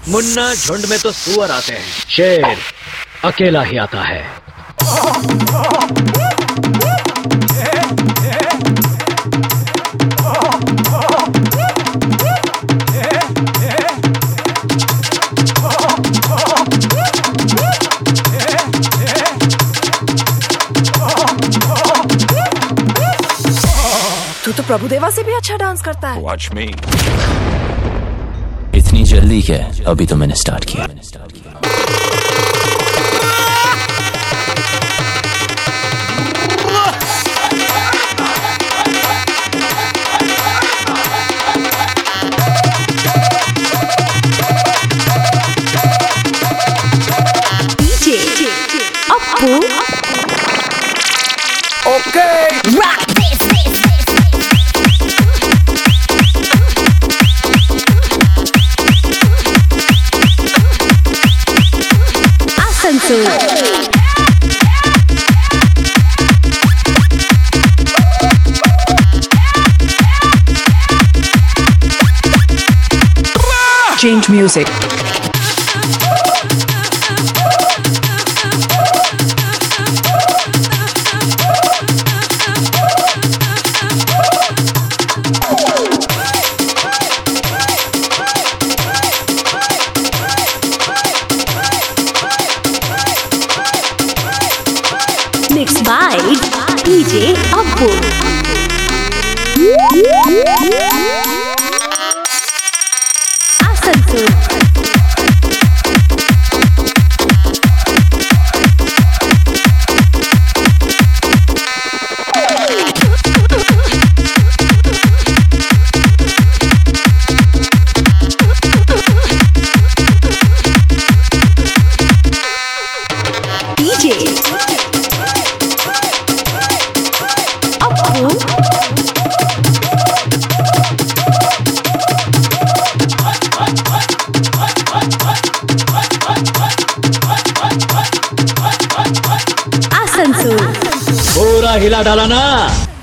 मुन्ना, झुंड में तो सुअर आते हैं, शेर अकेला ही आता है। तू तो प्रभुदेवा से भी अच्छा डांस करता है। Watch me. इतनी जल्दी क्या? अभी तो मैंने स्टार्ट किया। DJ Appu. Okay. Rock this. Asansol. Change music. Mixed by DJ Appu. Asansol. DJ Appu। Asansol. पूरा हिला डाला ना।